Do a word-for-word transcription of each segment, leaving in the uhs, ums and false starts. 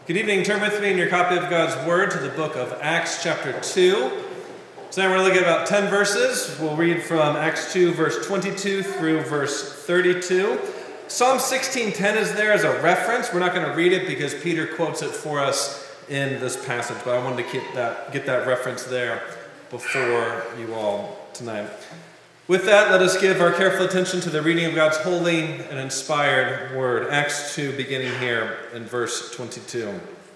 Good evening. Turn with me in your copy of God's Word to the book of Acts chapter two. Tonight we're going to look at about ten verses. We'll read from Acts two, verse twenty-two through verse thirty-two. Psalm sixteen ten is there as a reference. We're not going to read it because Peter quotes it for us in this passage, but I wanted to get that, get that reference there before you all tonight. With that, let us give our careful attention to the reading of God's holy and inspired word. Acts two, beginning here in verse twenty-two.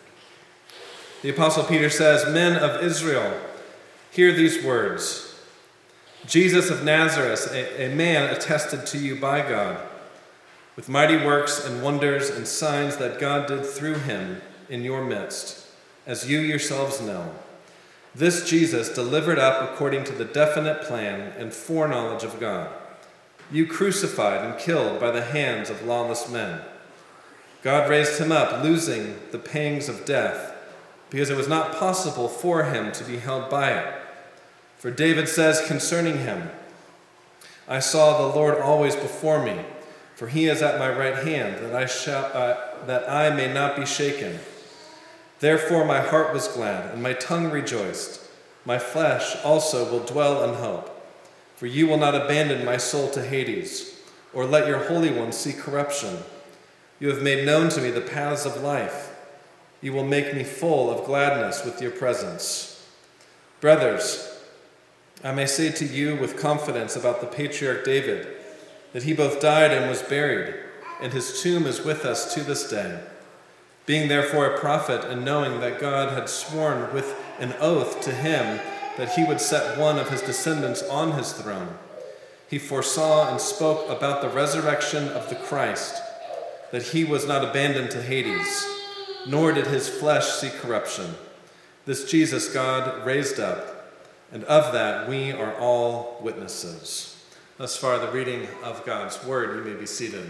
The Apostle Peter says, "Men of Israel, hear these words. Jesus of Nazareth, a, a man attested to you by God, with mighty works and wonders and signs that God did through him in your midst, as you yourselves know. This Jesus delivered up according to the definite plan and foreknowledge of God. You crucified and killed by the hands of lawless men. God raised him up, losing the pangs of death, because it was not possible for him to be held by it. For David says concerning him, I saw the Lord always before me, for he is at my right hand, that I shall, uh, that I may not be shaken. Therefore my heart was glad, and my tongue rejoiced. My flesh also will dwell in hope. For you will not abandon my soul to Hades, or let your Holy One see corruption. You have made known to me the paths of life. You will make me full of gladness with your presence. Brothers, I may say to you with confidence about the patriarch David, that he both died and was buried, and his tomb is with us to this day. Being therefore a prophet, and knowing that God had sworn with an oath to him that he would set one of his descendants on his throne, he foresaw and spoke about the resurrection of the Christ, that he was not abandoned to Hades, nor did his flesh see corruption. This Jesus God raised up, and of that we are all witnesses." Thus far, the reading of God's word. You may be seated.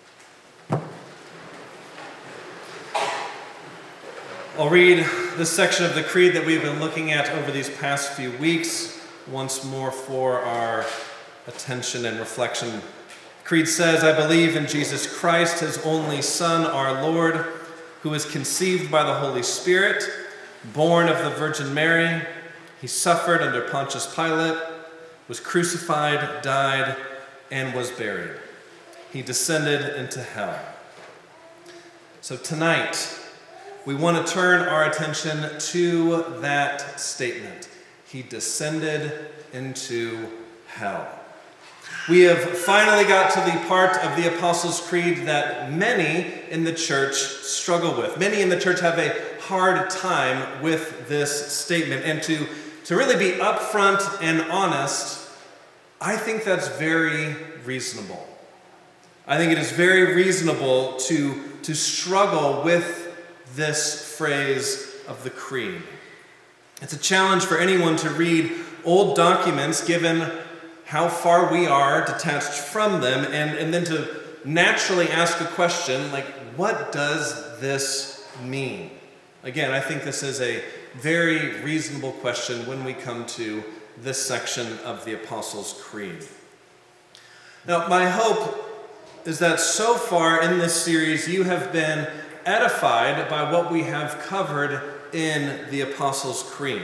I'll read this section of the Creed that we've been looking at over these past few weeks, once more for our attention and reflection. The Creed says, "I believe in Jesus Christ, his only Son, our Lord, who was conceived by the Holy Spirit, born of the Virgin Mary. He suffered under Pontius Pilate, was crucified, died, and was buried. He descended into hell." So tonight, we want to turn our attention to that statement. He descended into hell. We have finally got to the part of the Apostles' Creed that many in the church struggle with. Many in the church have a hard time with this statement. And to, to really be upfront and honest, I think that's very reasonable. I think it is very reasonable to, to struggle with this phrase of the Creed. It's a challenge for anyone to read old documents, given how far we are detached from them, and, and then to naturally ask a question like, what does this mean? Again, I think this is a very reasonable question when we come to this section of the Apostles' Creed. Now, my hope is that so far in this series you have been edified by what we have covered in the Apostles' Creed.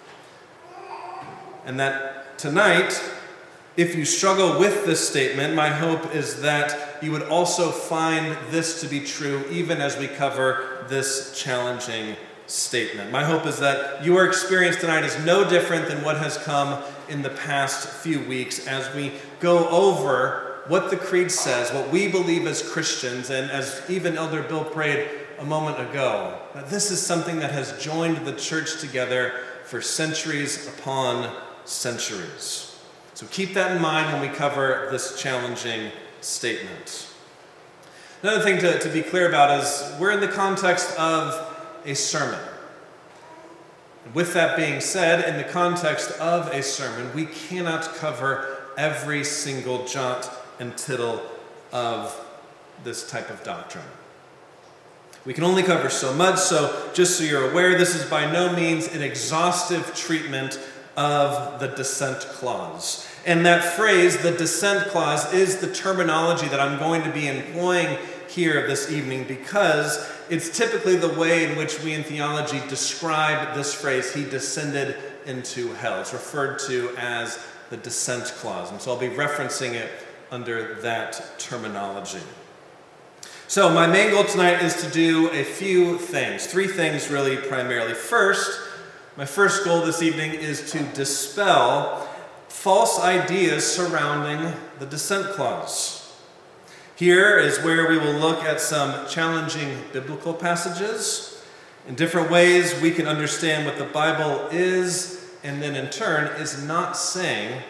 And that tonight, if you struggle with this statement, my hope is that you would also find this to be true even as we cover this challenging statement. My hope is that your experience tonight is no different than what has come in the past few weeks as we go over what the Creed says, what we believe as Christians, and as even Elder Bill prayed a moment ago, that this is something that has joined the church together for centuries upon centuries. So keep that in mind when we cover this challenging statement. Another thing to, to be clear about is we're in the context of a sermon. And with that being said, in the context of a sermon, we cannot cover every single jot and tittle of this type of doctrine. We can only cover so much, so just so you're aware, this is by no means an exhaustive treatment of the dissent clause. And that phrase, the dissent clause, is the terminology that I'm going to be employing here this evening because it's typically the way in which we in theology describe this phrase, he descended into hell. It's referred to as the descent clause, and so I'll be referencing it under that terminology. So my main goal tonight is to do a few things, three things really primarily. First, my first goal this evening is to dispel false ideas surrounding the descent clause. Here is where we will look at some challenging biblical passages. In different ways we can understand what the Bible is and then in turn is not saying,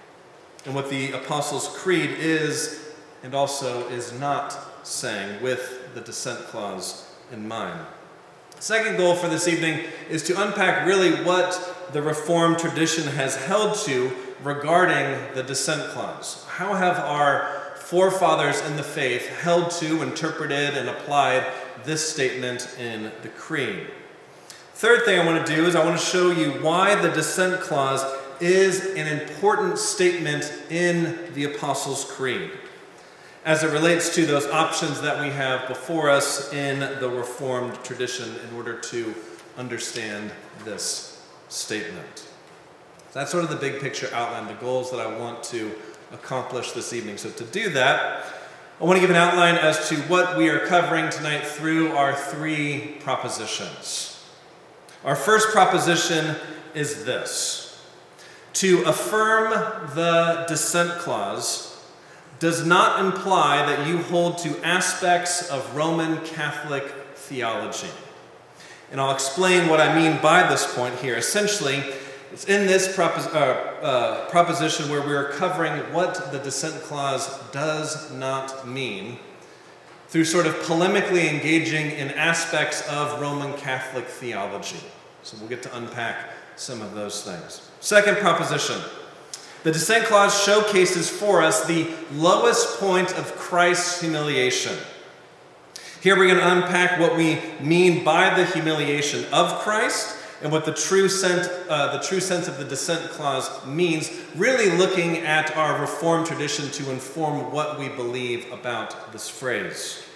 and what the Apostles' Creed is and also is not saying with the descent clause in mind. Second goal for this evening is to unpack really what the Reformed tradition has held to regarding the descent clause. How have our forefathers in the faith held to, interpreted, and applied this statement in the Creed? Third thing I want to do is I want to show you why the descent clause is an important statement in the Apostles' Creed as it relates to those options that we have before us in the Reformed tradition in order to understand this statement. So that's sort of the big picture outline, the goals that I want to accomplish this evening. So to do that, I want to give an outline as to what we are covering tonight through our three propositions. Our first proposition is this: to affirm the descent clause does not imply that you hold to aspects of Roman Catholic theology. And I'll explain what I mean by this point here. Essentially, it's in this propos- uh, uh, proposition where we're covering what the descent clause does not mean through sort of polemically engaging in aspects of Roman Catholic theology. So we'll get to unpack some of those things. Second proposition: the descent clause showcases for us the lowest point of Christ's humiliation. Here we're going to unpack what we mean by the humiliation of Christ and what the true sense, uh, the true sense of the descent clause means, really looking at our Reformed tradition to inform what we believe about this phrase.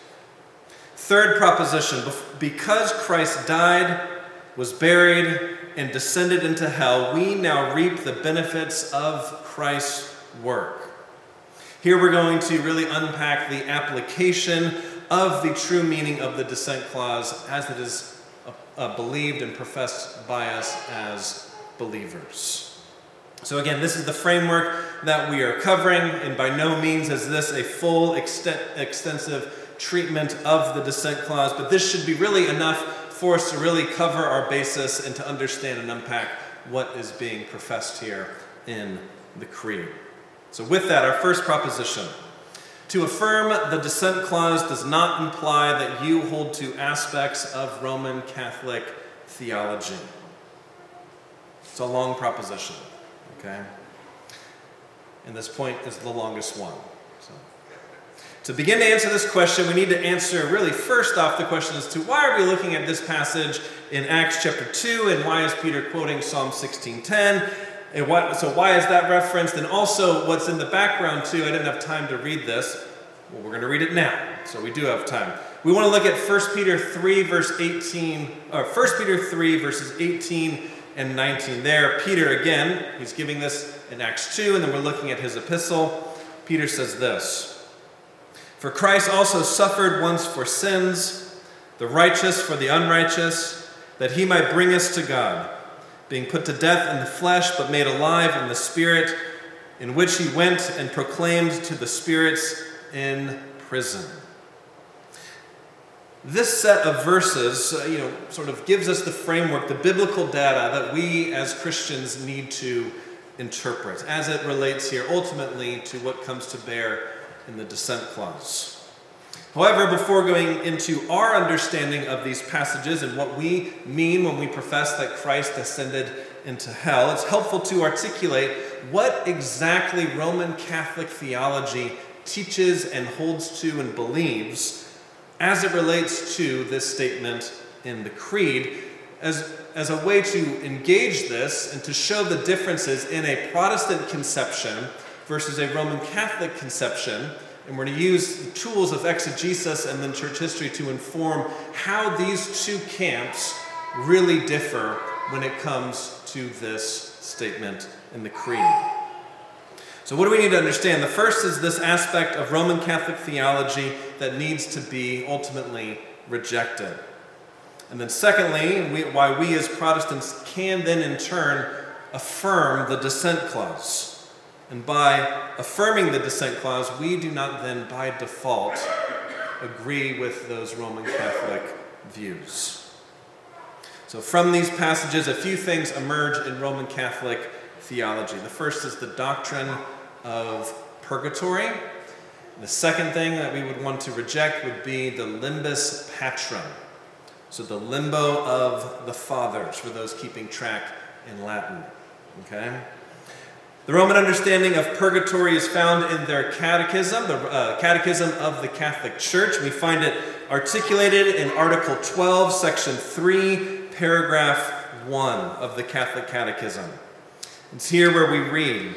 Third proposition: because Christ died, was buried, and descended into hell, we now reap the benefits of Christ's work. Here we're going to really unpack the application of the true meaning of the descent clause as it is uh, uh, believed and professed by us as believers. So again, this is the framework that we are covering, and by no means is this a full, extent, extensive treatment of the descent clause, but this should be really enough for us to really cover our basis and to understand and unpack what is being professed here in the Creed. So with that, our first proposition: to affirm the descent clause does not imply that you hold to aspects of Roman Catholic theology. It's a long proposition, okay? And this point is the longest one. So, to begin to answer this question, we need to answer really first off the question as to why are we looking at this passage in Acts chapter two, and why is Peter quoting Psalm sixteen ten? And what, so why is that referenced? And also what's in the background too. I didn't have time to read this. Well, we're going to read it now, so we do have time. We want to look at First Peter three, verse eighteen, or First Peter three, verses eighteen and nineteen. There, Peter again, he's giving this in Acts two, and then we're looking at his epistle. Peter says this: "For Christ also suffered once for sins, the righteous for the unrighteous, that he might bring us to God, being put to death in the flesh, but made alive in the Spirit, in which he went and proclaimed to the spirits in prison." This set of verses, uh, you know, sort of gives us the framework, the biblical data that we as Christians need to interpret as it relates here ultimately to what comes to bear in the descent clause. However, before going into our understanding of these passages and what we mean when we profess that Christ descended into hell, it's helpful to articulate what exactly Roman Catholic theology teaches and holds to and believes as it relates to this statement in the Creed, as, as a way to engage this and to show the differences in a Protestant conception versus a Roman Catholic conception, And we're going to use the tools of exegesis and then church history to inform how these two camps really differ when it comes to this statement in the Creed. So what do we need to understand? The first is this aspect of Roman Catholic theology that needs to be ultimately rejected. And then secondly, we, why we as Protestants can then in turn affirm the dissent clause. And by affirming the dissent clause, we do not then by default agree with those Roman Catholic views. So from these passages, a few things emerge in Roman Catholic theology. The first is the doctrine of purgatory. The second thing that we would want to reject would be the limbus patrum. So the limbo of the fathers, for those keeping track in Latin. Okay? The Roman understanding of purgatory is found in their catechism, the uh, Catechism of the Catholic Church. We find it articulated in Article twelve, Section three, Paragraph one of the Catholic Catechism. It's here where we read,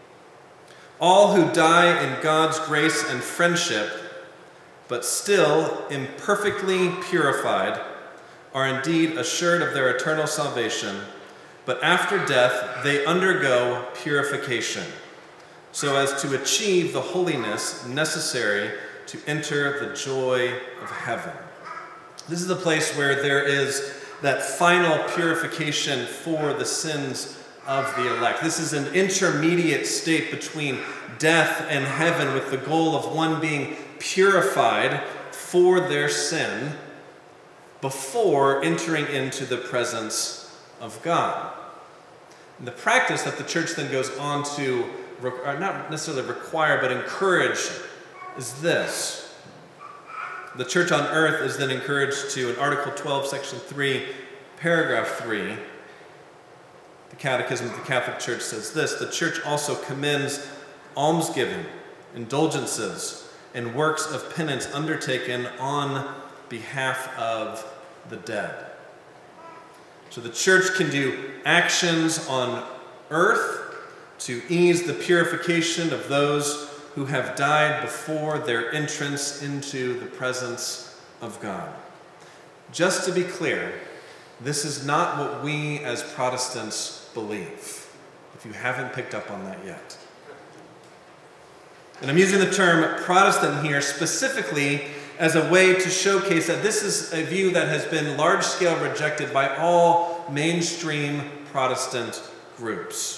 "All who die in God's grace and friendship, but still imperfectly purified, are indeed assured of their eternal salvation, but after death they undergo purification, so as to achieve the holiness necessary to enter the joy of heaven." This is the place where there is that final purification for the sins of the elect. This is an intermediate state between death and heaven, with the goal of one being purified for their sin before entering into the presence of God. And the practice that the church then goes on to, not necessarily require, but encourage, is this. The church on earth is then encouraged to, in Article twelve, Section three, Paragraph three, the Catechism of the Catholic Church says this: "The church also commends almsgiving, indulgences, and works of penance undertaken on behalf of the dead." So the church can do actions on earth to ease the purification of those who have died before their entrance into the presence of God. Just to be clear, this is not what we as Protestants believe, if you haven't picked up on that yet. And I'm using the term Protestant here specifically as a way to showcase that this is a view that has been large-scale rejected by all mainstream Protestant groups.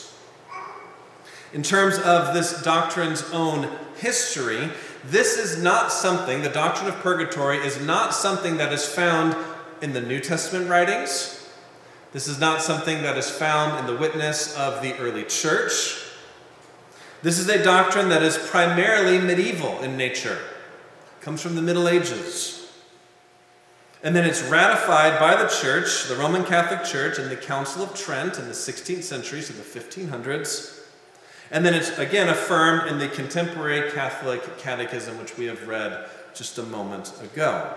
In terms of this doctrine's own history, this is not something, the doctrine of purgatory is not something that is found in the New Testament writings. This is not something that is found in the witness of the early church. This is a doctrine that is primarily medieval in nature. It comes from the Middle Ages. And then it's ratified by the church, the Roman Catholic Church, in the Council of Trent in the sixteenth century, so the fifteen hundreds. And then it's again affirmed in the contemporary Catholic Catechism, which we have read just a moment ago.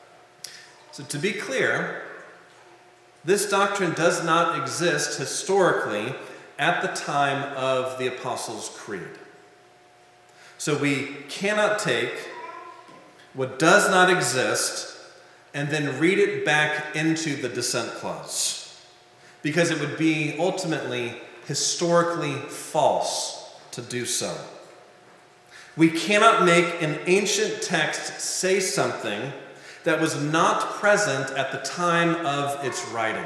So to be clear, this doctrine does not exist historically at the time of the Apostles' Creed. So we cannot take what does not exist and then read it back into the dissent clause, because it would be ultimately historically false to do so. We cannot make an ancient text say something that was not present at the time of its writing.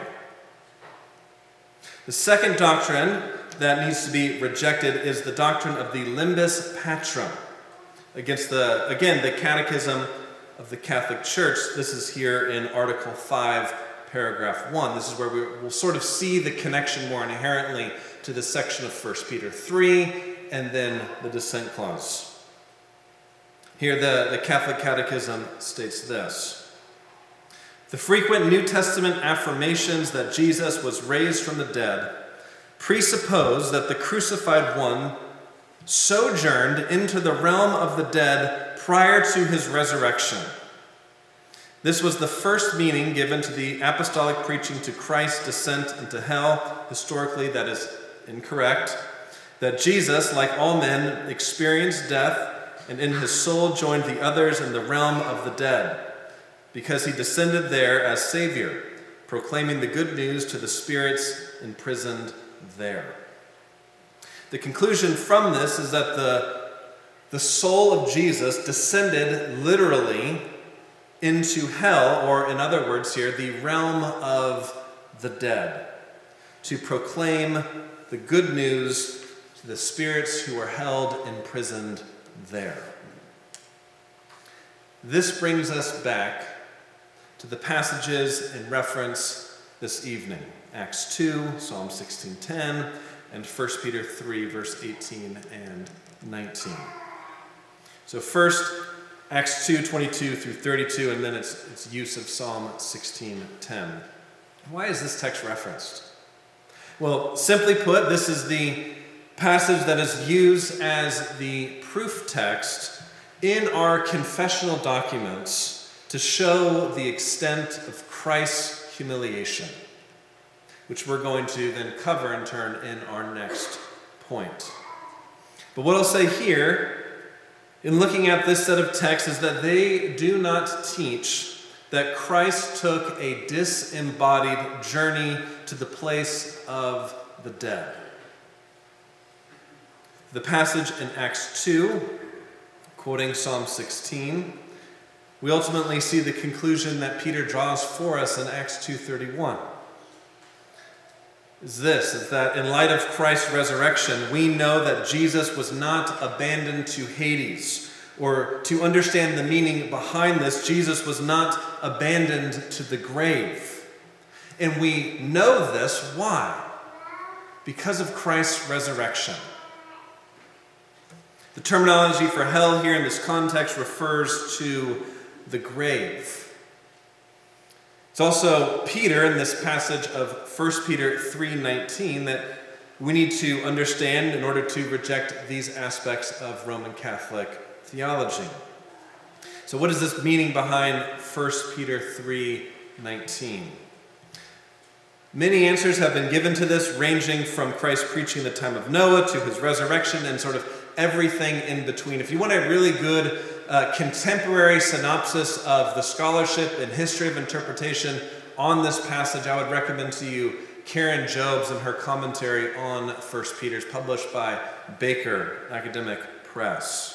The second doctrine that needs to be rejected is the doctrine of the limbus patrum, against the, again, the Catechism of the Catholic Church. This is here in Article five, Paragraph one. This is where we will sort of see the connection more inherently to this section of First Peter three and then the dissent clause. Here the, the Catholic Catechism states this: "The frequent New Testament affirmations that Jesus was raised from the dead presuppose that the crucified one sojourned into the realm of the dead prior to his resurrection. This was the first meaning given to the apostolic preaching to Christ's descent into hell. Historically, that is incorrect. That Jesus, like all men, experienced death and in his soul joined the others in the realm of the dead, because he descended there as Savior, proclaiming the good news to the spirits imprisoned there. The conclusion from this is that the, the soul of Jesus descended literally into hell, or in other words here, the realm of the dead, to proclaim the good news to the spirits who are held imprisoned there. This brings us back to the passages in reference this evening. Acts two, Psalm sixteen ten, and First Peter three, verse eighteen and nineteen. So first, Acts two, twenty-two through thirty-two, and then its, its use of Psalm sixteen ten. Why is this text referenced? Well, simply put, this is the passage that is used as the proof text in our confessional documents to show the extent of Christ's humiliation, which we're going to then cover in turn in our next point. But what I'll say here, in looking at this set of texts, is that they do not teach that Christ took a disembodied journey to the place of the dead. The passage in Acts two, quoting Psalm sixteen, we ultimately see the conclusion that Peter draws for us in Acts two thirty-one. Is this, is that in light of Christ's resurrection, we know that Jesus was not abandoned to Hades. Or to understand the meaning behind this, Jesus was not abandoned to the grave. And we know this, why? Because of Christ's resurrection. The terminology for hell here in this context refers to the grave. It's also Peter in this passage of First Peter three nineteen that we need to understand in order to reject these aspects of Roman Catholic theology. So what is this meaning behind First Peter three nineteen? Many answers have been given to this, ranging from Christ preaching the time of Noah to his resurrection and sort of everything in between. If you want a really good uh, contemporary synopsis of the scholarship and history of interpretation on this passage, I would recommend to you Karen Jobes and her commentary on First Peter, published by Baker Academic Press.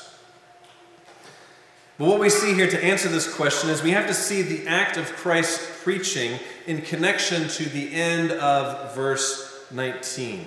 But what we see here to answer this question is we have to see the act of Christ's preaching in connection to the end of verse nineteen,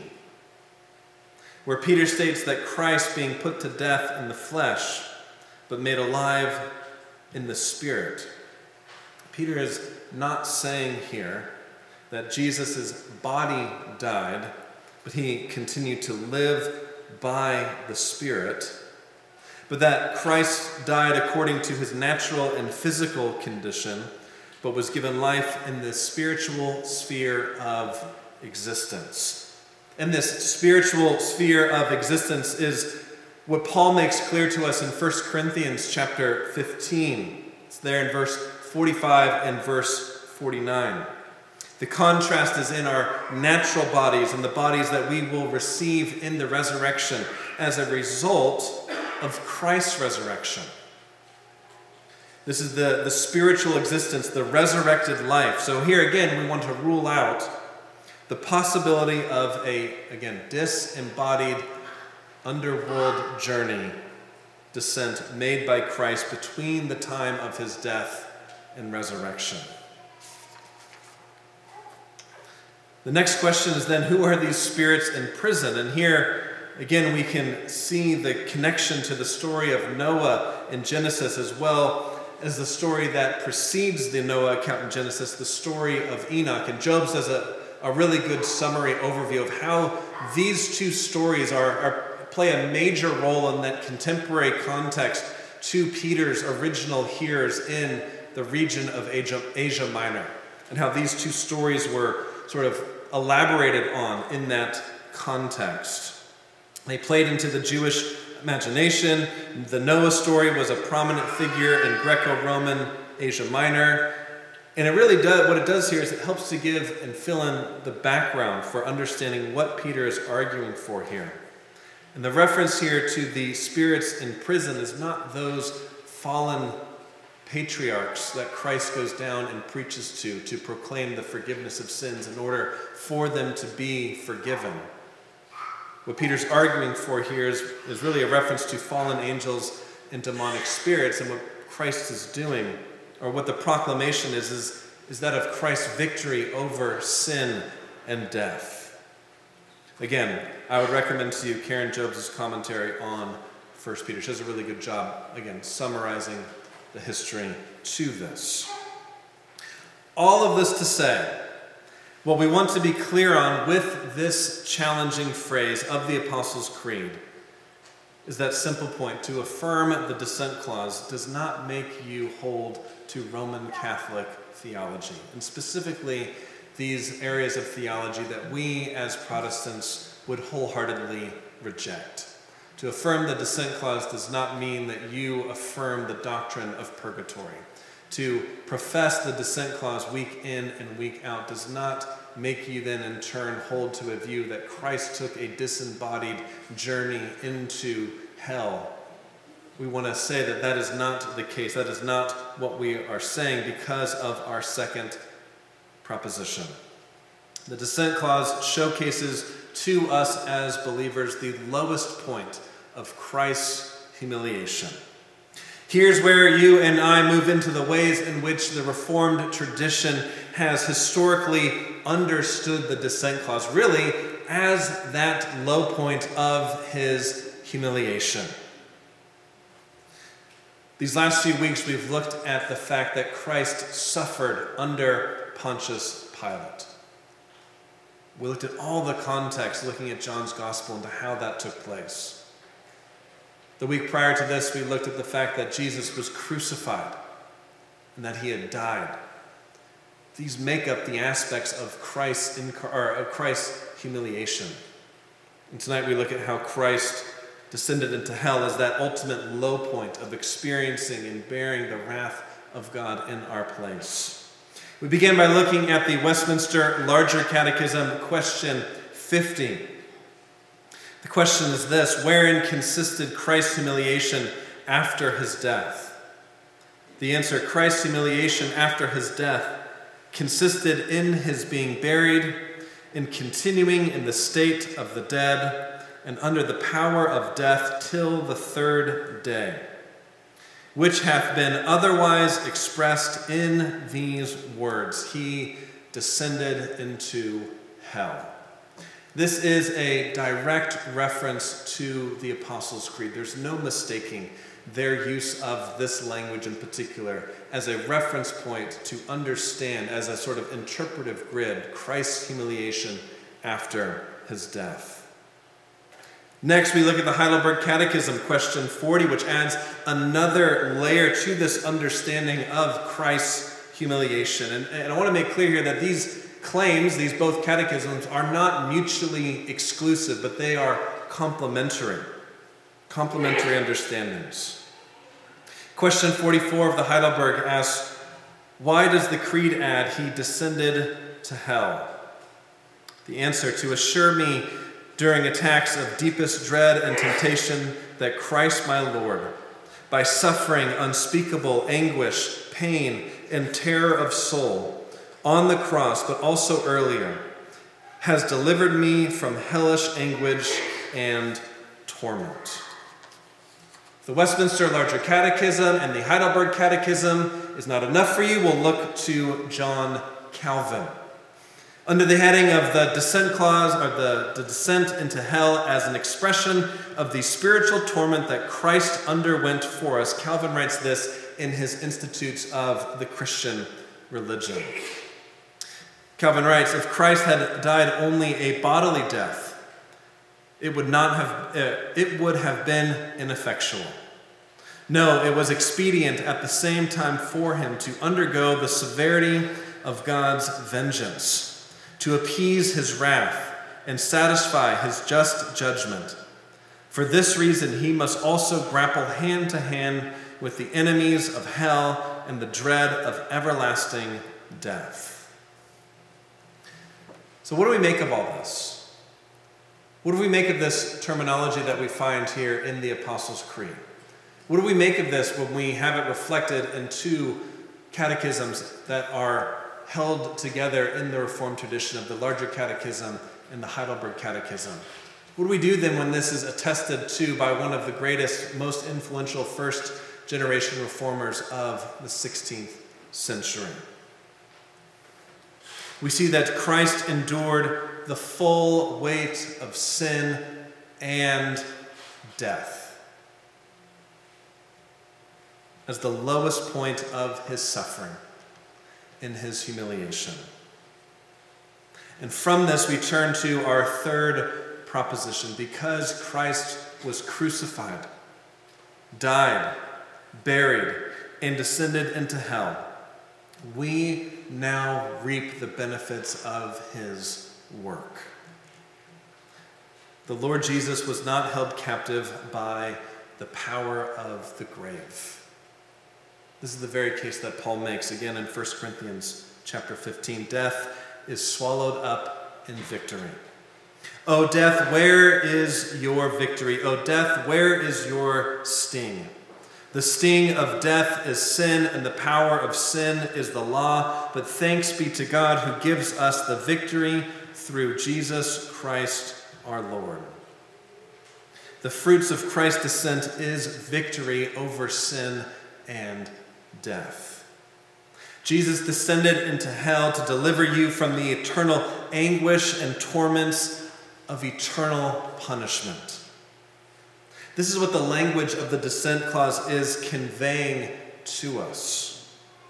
where Peter states that Christ being put to death in the flesh, but made alive in the spirit. Peter is not saying here that Jesus' body died, but he continued to live by the Spirit, but that Christ died according to his natural and physical condition, but was given life in the spiritual sphere of existence. And this spiritual sphere of existence is what Paul makes clear to us in First Corinthians chapter fifteen. It's there in verse forty-five and verse forty-nine. The contrast is in our natural bodies and the bodies that we will receive in the resurrection as a result of Christ's resurrection. This is the, the spiritual existence, the resurrected life. So here again, we want to rule out the possibility of a, again, disembodied underworld journey, descent made by Christ between the time of his death and resurrection. The next question is then, who are these spirits in prison? And here, again, we can see the connection to the story of Noah in Genesis, as well as the story that precedes the Noah account in Genesis, the story of Enoch. And Job does a, a really good summary overview of how these two stories are, are play a major role in that contemporary context to Peter's original hearers in the region of Asia, Asia Minor, and how these two stories were sort of elaborated on in that context. They played into the Jewish imagination. The Noah story was a prominent figure in Greco-Roman Asia Minor. And it really does, what it does here is it helps to give and fill in the background for understanding what Peter is arguing for here. And the reference here to the spirits in prison is not those fallen patriarchs that Christ goes down and preaches to, to proclaim the forgiveness of sins in order for them to be forgiven. What Peter's arguing for here is, is really a reference to fallen angels and demonic spirits, and what Christ is doing, or what the proclamation is, is, is that of Christ's victory over sin and death. Again, I would recommend to you Karen Jobs' commentary on First Peter. She does a really good job, again, summarizing the history to this. All of this to say, what we want to be clear on with this challenging phrase of the Apostles' Creed is that simple point: to affirm the dissent clause does not make you hold to Roman Catholic theology, and specifically these areas of theology that we as Protestants would wholeheartedly reject. To affirm the dissent clause does not mean that you affirm the doctrine of purgatory. To profess the dissent clause week in and week out does not make you then in turn hold to a view that Christ took a disembodied journey into hell. We want to say that that is not the case. That is not what we are saying because of our second proposition. The dissent clause showcases to us as believers the lowest point of Christ's humiliation. Here's where you and I move into the ways in which the Reformed tradition has historically understood the dissent clause, really as that low point of his humiliation. These last few weeks we've looked at the fact that Christ suffered under Pontius Pilate. We looked at all the context, looking at John's Gospel and how that took place. The week prior to this, we looked at the fact that Jesus was crucified and that he had died. These make up the aspects of Christ's, incar- or of Christ's humiliation. And tonight we look at how Christ descended into hell as that ultimate low point of experiencing and bearing the wrath of God in our place. We begin by looking at the Westminster Larger Catechism, question fifty. The question is this: wherein consisted Christ's humiliation after his death? The answer: Christ's humiliation after his death consisted in his being buried, in continuing in the state of the dead, and under the power of death till the third day, which hath been otherwise expressed in these words: he descended into hell. This is a direct reference to the Apostles' Creed. There's no mistaking their use of this language in particular as a reference point to understand, as a sort of interpretive grid, Christ's humiliation after his death. Next, we look at the Heidelberg Catechism, question forty, which adds another layer to this understanding of Christ's humiliation. And, and I want to make clear here that these claims, these both catechisms, are not mutually exclusive, but they are complementary, complementary understandings. Question forty-four of the Heidelberg asks, why does the Creed add, he descended to hell? The answer: to assure me during attacks of deepest dread and temptation that Christ my Lord, by suffering unspeakable anguish, pain, and terror of soul, on the cross, but also earlier, has delivered me from hellish anguish and torment. The Westminster Larger Catechism and the Heidelberg Catechism is not enough for you. We'll look to John Calvin. Under the heading of the descent clause, or the, the descent into hell as an expression of the spiritual torment that Christ underwent for us, Calvin writes this in his Institutes of the Christian Religion. Calvin writes, if Christ had died only a bodily death, it would not have uh, it would have been ineffectual. No, it was expedient at the same time for him to undergo the severity of God's vengeance, to appease his wrath and satisfy his just judgment. For this reason, he must also grapple hand to hand with the enemies of hell and the dread of everlasting death. So what do we make of all this? What do we make of this terminology that we find here in the Apostles' Creed? What do we make of this when we have it reflected in two catechisms that are held together in the Reformed tradition of the larger catechism and the Heidelberg Catechism? What do we do then when this is attested to by one of the greatest, most influential first generation reformers of the sixteenth century? We see that Christ endured the full weight of sin and death as the lowest point of his suffering in his humiliation. And from this we turn to our third proposition. Because Christ was crucified, died, buried, and descended into hell, we now reap the benefits of his work. The Lord Jesus was not held captive by the power of the grave. This is the very case that Paul makes again in First Corinthians chapter fifteen. Death is swallowed up in victory. O death, where is your victory? O death, where is your sting? The sting of death is sin, and the power of sin is the law. But thanks be to God who gives us the victory through Jesus Christ our Lord. The fruits of Christ's descent is victory over sin and death. Jesus descended into hell to deliver you from the eternal anguish and torments of eternal punishment. This is what the language of the descent clause is conveying to us.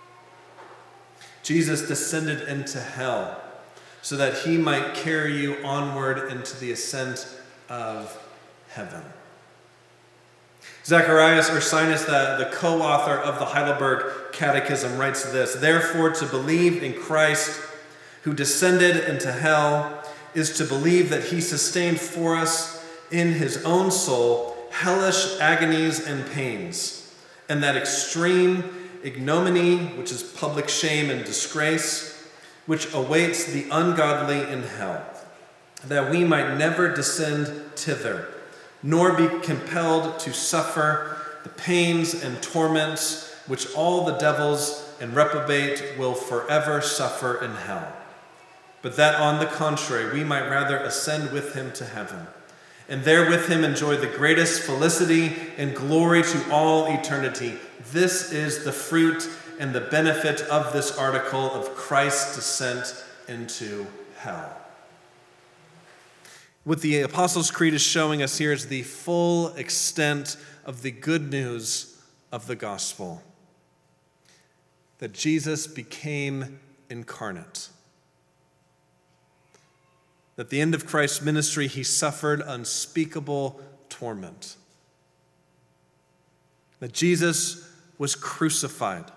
Jesus descended into hell so that he might carry you onward into the ascent of heaven. Zacharias Ursinus, the, the co-author of the Heidelberg Catechism, writes this: "Therefore, to believe in Christ, who descended into hell, is to believe that he sustained for us in his own soul hellish agonies and pains, and that extreme ignominy, which is public shame and disgrace, which awaits the ungodly in hell, that we might never descend thither, nor be compelled to suffer the pains and torments which all the devils and reprobate will forever suffer in hell, but that on the contrary we might rather ascend with him to heaven, and there with him enjoy the greatest felicity and glory to all eternity. This is the fruit and the benefit of this article of Christ's descent into hell." What the Apostles' Creed is showing us here is the full extent of the good news of the gospel. That Jesus became incarnate. That at the end of Christ's ministry, he suffered unspeakable torment. That Jesus was crucified.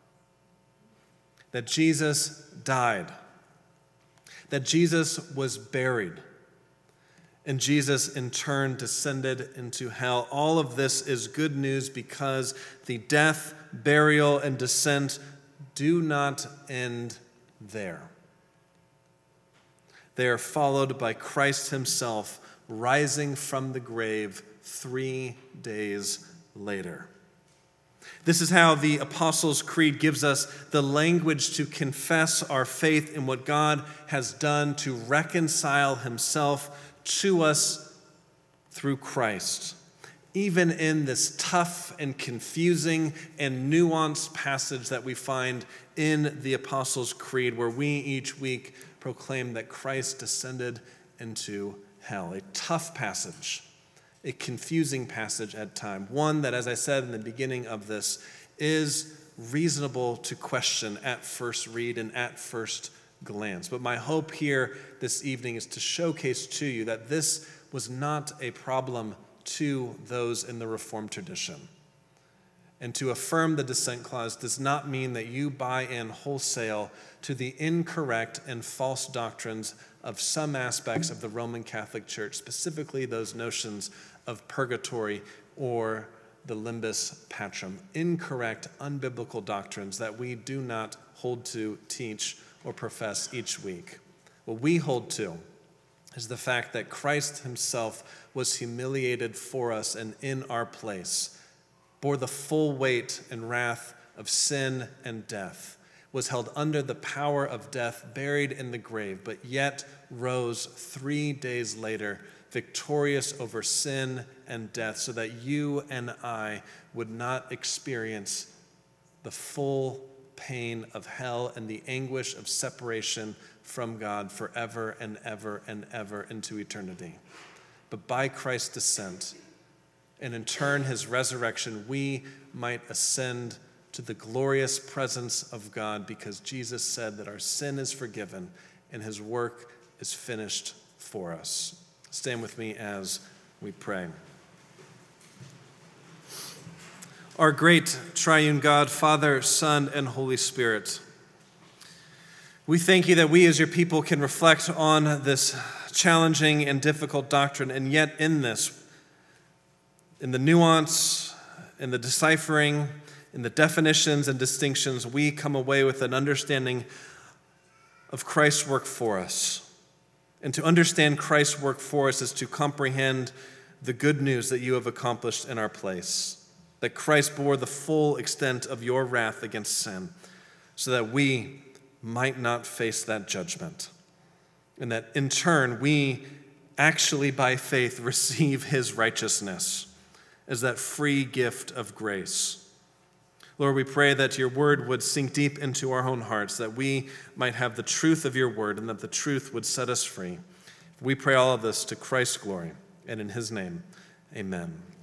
That Jesus died. That Jesus was buried. And Jesus, in turn, descended into hell. All of this is good news because the death, burial, and descent do not end there. They are followed by Christ himself rising from the grave three days later. This is how the Apostles' Creed gives us the language to confess our faith in what God has done to reconcile himself to us through Christ. Even in this tough and confusing and nuanced passage that we find in the Apostles' Creed, where we each week proclaim that Christ descended into hell. A tough passage, a confusing passage at times. One that, as I said in the beginning of this, is reasonable to question at first read and at first glance. But my hope here this evening is to showcase to you that this was not a problem to those in the Reformed tradition. And to affirm the descent clause does not mean that you buy in wholesale to the incorrect and false doctrines of some aspects of the Roman Catholic Church, specifically those notions of purgatory or the limbus patrum. Incorrect, unbiblical doctrines that we do not hold to, teach, or profess each week. What we hold to is the fact that Christ himself was humiliated for us and in our place, bore the full weight and wrath of sin and death, was held under the power of death, buried in the grave, but yet rose three days later, victorious over sin and death, so that you and I would not experience the full pain of hell and the anguish of separation from God forever and ever and ever into eternity. But by Christ's descent, and in turn his resurrection, we might ascend to the glorious presence of God, because Jesus said that our sin is forgiven and his work is finished for us. Stand with me as we pray. Our great triune God, Father, Son, and Holy Spirit, we thank you that we as your people can reflect on this challenging and difficult doctrine, and yet in this, in the nuance, in the deciphering, in the definitions and distinctions, we come away with an understanding of Christ's work for us. And to understand Christ's work for us is to comprehend the good news that you have accomplished in our place, that Christ bore the full extent of your wrath against sin, so that we might not face that judgment, and that in turn we actually by faith receive his righteousness as that free gift of grace. Lord, we pray that your word would sink deep into our own hearts, that we might have the truth of your word, and that the truth would set us free. We pray all of this to Christ's glory, and in his name, amen.